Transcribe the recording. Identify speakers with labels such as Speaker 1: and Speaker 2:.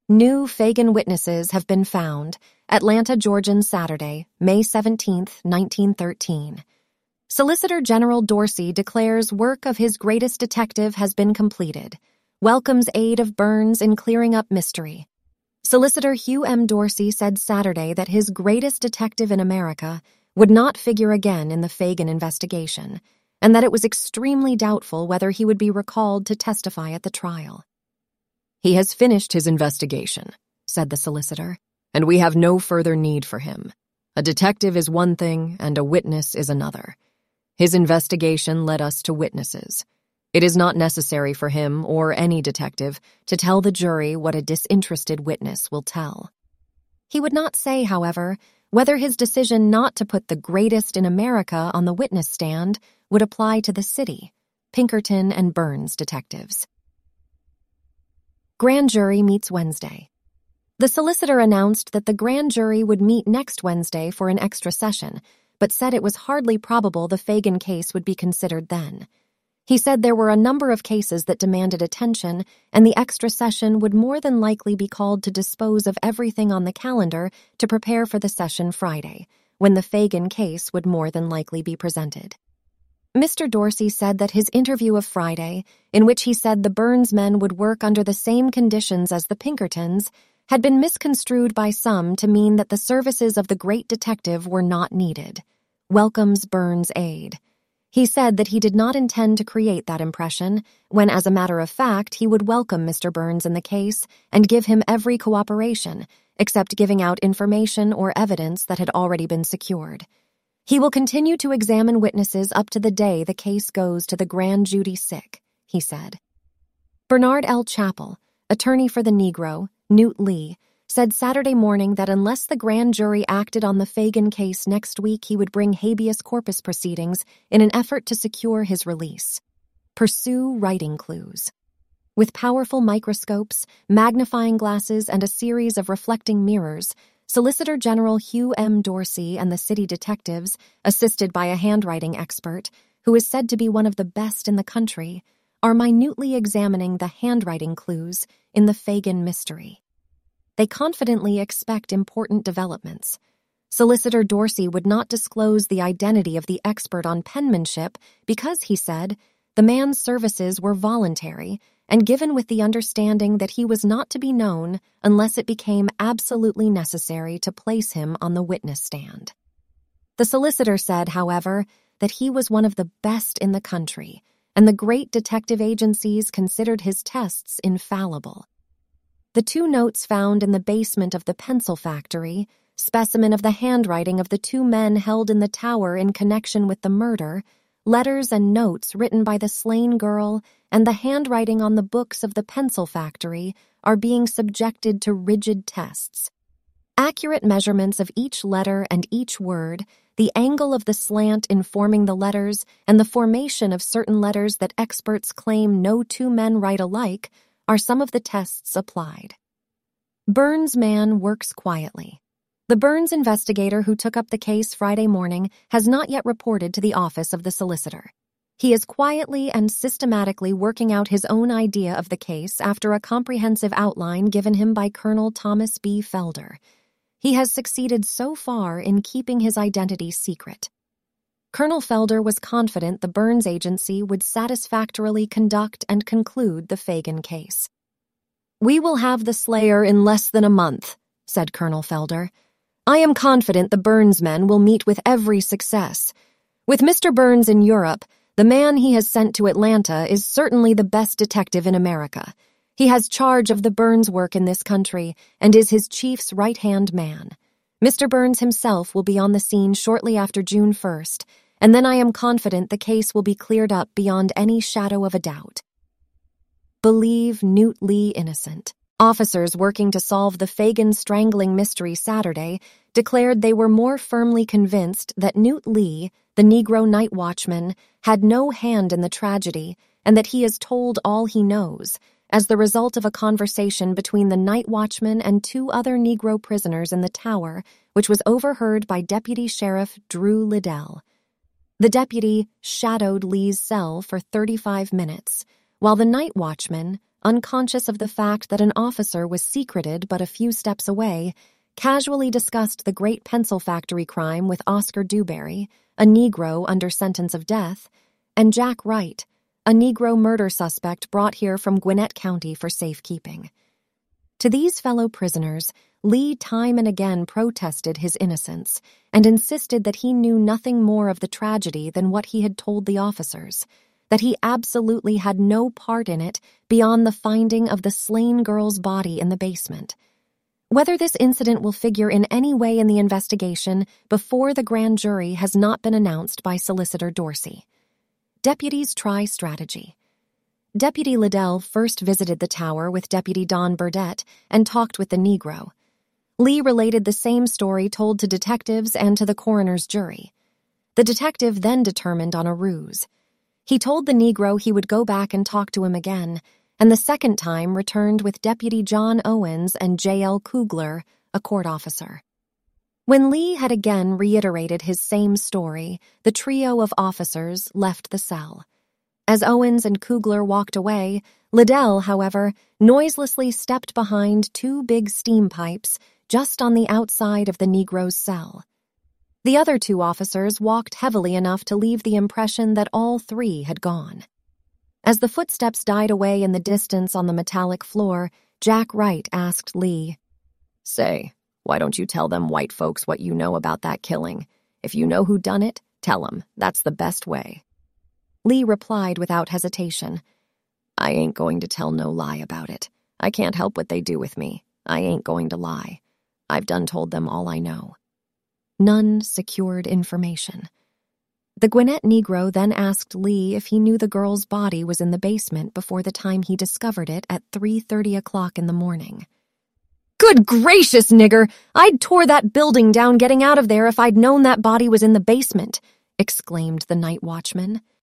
Speaker 1: New Fagan witnesses have been found. Atlanta, Georgian, Saturday, May 17, 1913. Solicitor General Dorsey declares work of his greatest detective has been completed. Welcomes aid of Burns in clearing up mystery. Solicitor Hugh M. Dorsey said Saturday that his greatest detective in America would not figure again in the Fagan investigation, and that it was extremely doubtful whether he would be recalled to testify at the trial. "He has finished his investigation," said the solicitor, "and we have no further need for him. A detective is one thing and a witness is another. His investigation led us to witnesses. It is not necessary for him or any detective to tell the jury what a disinterested witness will tell." He would not say, however, whether his decision not to put the greatest in America on the witness stand would apply to the city, Pinkerton and Burns detectives. Grand jury meets Wednesday. The solicitor announced that the grand jury would meet next Wednesday for an extra session, but said it was hardly probable the Fagan case would be considered then. He said there were a number of cases that demanded attention, and the extra session would more than likely be called to dispose of everything on the calendar to prepare for the session Friday, when the Fagan case would more than likely be presented. Mr. Dorsey said that his interview of Friday, in which he said the Burns men would work under the same conditions as the Pinkertons, had been misconstrued by some to mean that the services of the great detective were not needed. Welcomes Burns' aid. He said that he did not intend to create that impression, when as a matter of fact he would welcome Mr. Burns in the case and give him every cooperation, except giving out information or evidence that had already been secured. He will continue to examine witnesses up to the day the case goes to the grand jury sick, he said. Bernard L. Chappell, attorney for the Negro, Newt Lee, said Saturday morning that unless the grand jury acted on the Fagan case next week, he would bring habeas corpus proceedings in an effort to secure his release. Pursue writing clues. With powerful microscopes, magnifying glasses, and a series of reflecting mirrors, Solicitor General Hugh M. Dorsey and the city detectives, assisted by a handwriting expert, who is said to be one of the best in the country, are minutely examining the handwriting clues in the Fagan mystery. They confidently expect important developments. Solicitor Dorsey would not disclose the identity of the expert on penmanship because, he said, the man's services were voluntary and given with the understanding that he was not to be known unless it became absolutely necessary to place him on the witness stand. The solicitor said, however, that he was one of the best in the country, and the great detective agencies considered his tests infallible. The two notes found in the basement of the pencil factory, specimen of the handwriting of the two men held in the tower in connection with the murder, letters and notes written by the slain girl, and the handwriting on the books of the pencil factory are being subjected to rigid tests. Accurate measurements of each letter and each word, the angle of the slant informing the letters, and the formation of certain letters that experts claim no two men write alike are some of the tests applied. Burns' man works quietly. The Burns investigator who took up the case Friday morning has not yet reported to the office of the solicitor. He is quietly and systematically working out his own idea of the case after a comprehensive outline given him by Colonel Thomas B. Felder. He has succeeded so far in keeping his identity secret. Colonel Felder was confident the Burns agency would satisfactorily conduct and conclude the Fagan case. "We will have the slayer in less than a month," said Colonel Felder. "I am confident the Burns men will meet with every success. With Mr. Burns in Europe, the man he has sent to Atlanta is certainly the best detective in America. He has charge of the Burns work in this country and is his chief's right-hand man. Mr. Burns himself will be on the scene shortly after June 1st, and then I am confident the case will be cleared up beyond any shadow of a doubt." Believe Newt Lee innocent. Officers working to solve the Fagan strangling mystery Saturday declared they were more firmly convinced that Newt Lee, the Negro night watchman, had no hand in the tragedy and that he has told all he knows, as the result of a conversation between the night watchman and two other Negro prisoners in the tower, which was overheard by Deputy Sheriff Drew Liddell. The deputy shadowed Lee's cell for 35 minutes, while the night watchman, unconscious of the fact that an officer was secreted but a few steps away, casually discussed the Great Pencil Factory crime with Oscar Dewberry, a Negro under sentence of death, and Jack Wright, a Negro murder suspect brought here from Gwinnett County for safekeeping. To these fellow prisoners, Lee time and again protested his innocence and insisted that he knew nothing more of the tragedy than what he had told the officers, that he absolutely had no part in it beyond the finding of the slain girl's body in the basement. Whether this incident will figure in any way in the investigation before the grand jury has not been announced by Solicitor Dorsey. Deputies try strategy. Deputy Liddell first visited the tower with Deputy Don Burdett and talked with the Negro. Lee related the same story told to detectives and to the coroner's jury. The detective then determined on a ruse. He told the Negro he would go back and talk to him again, and the second time returned with Deputy John Owens and J.L. Kugler, a court officer. When Lee had again reiterated his same story, the trio of officers left the cell. As Owens and Kugler walked away, Liddell, however, noiselessly stepped behind two big steam pipes just on the outside of the Negro's cell. The other two officers walked heavily enough to leave the impression that all three had gone. As the footsteps died away in the distance on the metallic floor, Jack Wright asked Lee, "Say, why don't you tell them white folks what you know about that killing? If you know who done it, tell 'em. That's the best way." Lee replied without hesitation, "I ain't going to tell no lie about it. I can't help what they do with me. I ain't going to lie. I've done told them all I know." None secured information. The Gwinnett Negro then asked Lee if he knew the girl's body was in the basement before the time he discovered it at 3:30 o'clock in the morning. "Good gracious, nigger! I'd tore that building down getting out of there if I'd known that body was in the basement," exclaimed the night watchman.